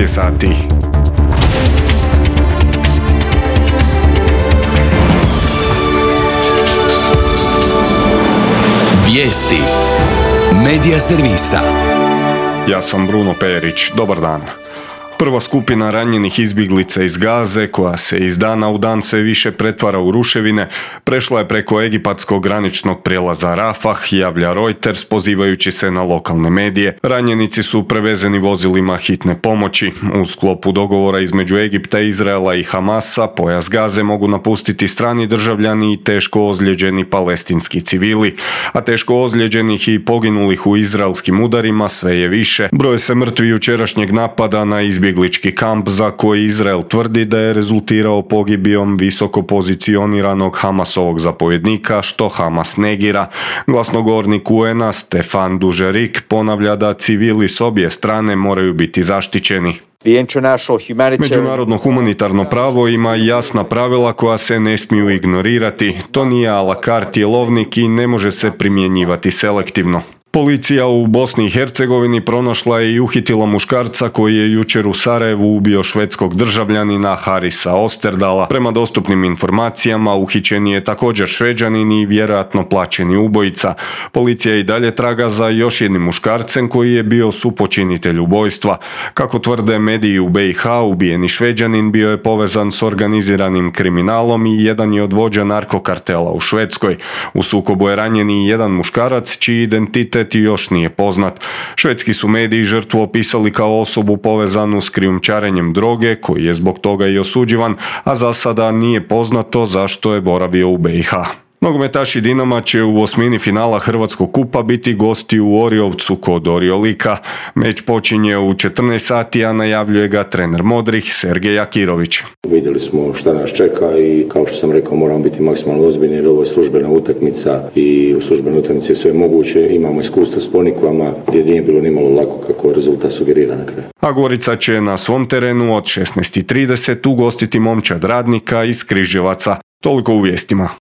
je sati. Vijesti Medija servisa. Ja sam Bruno Perić. Dobar dan. Prva skupina ranjenih izbjeglica iz Gaze, koja se iz dana u dan sve više pretvara u ruševine, prešla je preko egipatskog graničnog prijelaza Rafah, javlja Reuters pozivajući se na lokalne medije. Ranjenici su prevezeni vozilima hitne pomoći. U sklopu dogovora između Egipta, Izraela i Hamasa pojas Gaze mogu napustiti strani državljani i teško ozlijeđeni palestinski civili, a teško ozlijeđenih i poginulih u izraelskim udarima sve je više. Broje se mrtvi jučerašnjeg napada na izbjeglički kamp za koji Izrael tvrdi da je rezultirao pogibijom visoko pozicioniranog Hamasovog zapovjednika, što Hamas negira. Glasnogovornik UN-a Stefan Dujarric ponavlja da civili s obje strane moraju biti zaštićeni. Međunarodno humanitarno pravo ima jasna pravila koja se ne smiju ignorirati. To nije a la carte jelovnik i ne može se primjenjivati selektivno. Policija u Bosni i Hercegovini pronašla je i uhitila muškarca koji je jučer u Sarajevu ubio švedskog državljanina Harisa Osterdala. Prema dostupnim informacijama, uhićen je također Šveđanin i vjerojatno plaćeni ubojica. Policija i dalje traga za još jednim muškarcem koji je bio supočinitelj ubojstva. Kako tvrde mediji u BiH, ubijeni Šveđanin bio je povezan s organiziranim kriminalom i jedan je od vođa narkokartela u Švedskoj. U sukobu je ranjen i jedan muškarac čiji identitet još nije poznat. Švedski su mediji žrtvu opisali kao osobu povezanu s krijumčarenjem droge, koji je zbog toga i osuđivan, a za sada nije poznato zašto je boravio u BiH. Nogometaši Dinama će u osmini finala Hrvatskog kupa biti gosti u Oriovcu kod Oriolika. Meč počinje u 14 sati, a najavljuje ga trener modrih Sergej Akirović. Vidjeli smo šta nas čeka i kao što sam rekao moramo biti maksimalno ozbiljni jer ovo je službena utakmica i u službenoj utakmici je sve moguće. Imamo iskustvo s Ponikvama gdje nije bilo nimalo lako kako rezultat sugerira na kraju. A Gorica će na svom terenu od 16:30 ugostiti Momčad Radnika iz Križevaca. Toliko u vijestima.